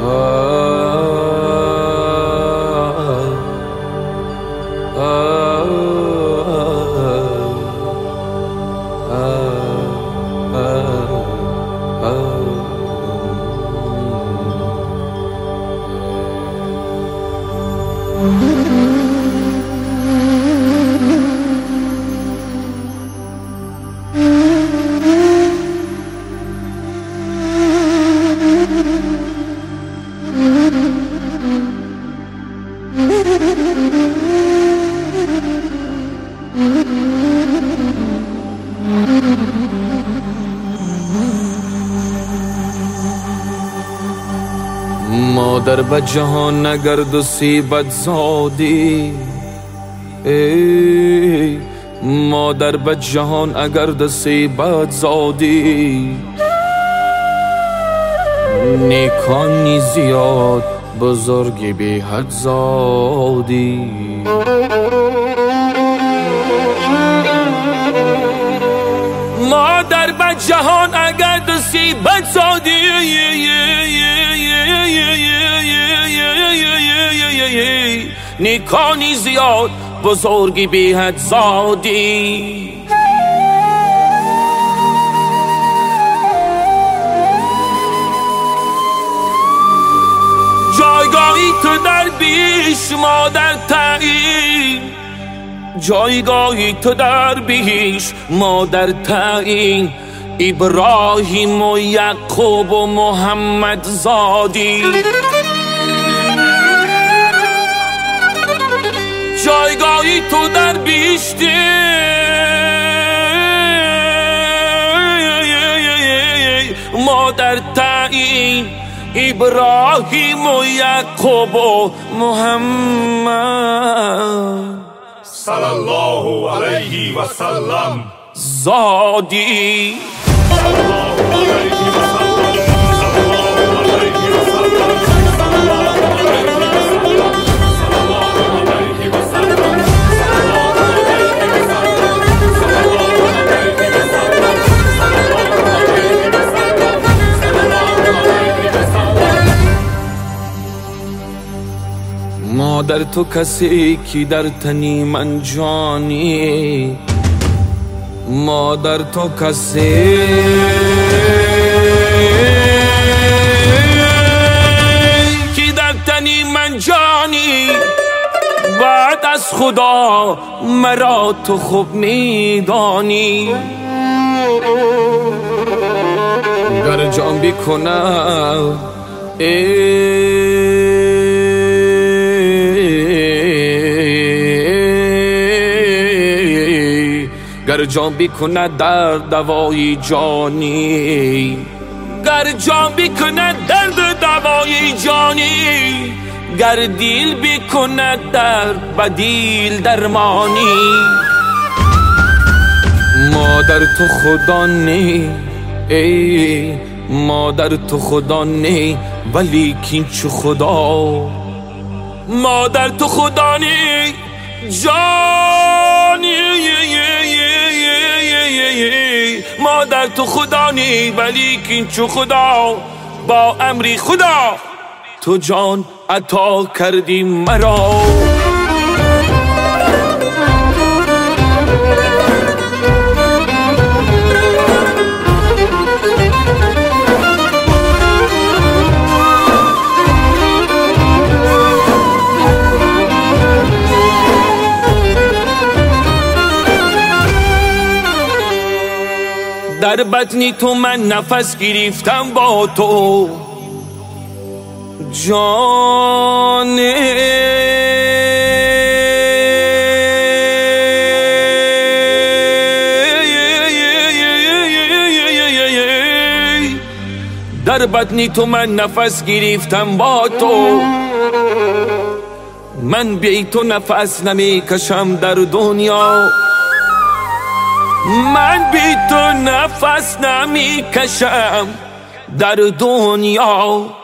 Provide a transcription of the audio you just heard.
مادر به جهان نگرد و سیبت زادی، ای مادر به جهان اگر سیبت زادی، نیکانی زیاد بزرگی بی حد زادی. مادر به جهان اگر سیبت زادی، نیکانی زیاد بزرگی بی حد زادی. جایگاهی تو در بیش مادر تعیین، جایگاهی تو در بیش مادر تعیین، ابراهیم و یعقوب و محمد زادی. جایگاهی تو در بیشتر مادر تعیین، ابراهیم و یعقوب و محمد صلی الله علیه و سلم زادی. مادر تو کسی که در تنی من جانی، مادر تو کسی که در تنی من جانی، بعد از خدا مرا تو خوب میدانی. گر جان بکنم گر جان بکند در دوای جانی، گر جان بکند درد دوای جانی، گر دیل بکند در بدیل درمانی. مادر تو خدا نی، ای مادر تو خدا نی، ولی کین چو خدا. مادر تو خدا نی جانی، مادر تو خدا نی، ولی کین چو خدا. با امری خدا تو جان عطا کردی مرا. در بطنی تو من نفس گرفتم با تو جانه، در بطنی تو من نفس گرفتم با تو. من بی تو نفس نمی کشم در دنیا، من بی تو نفس نمی کشم در دنیا.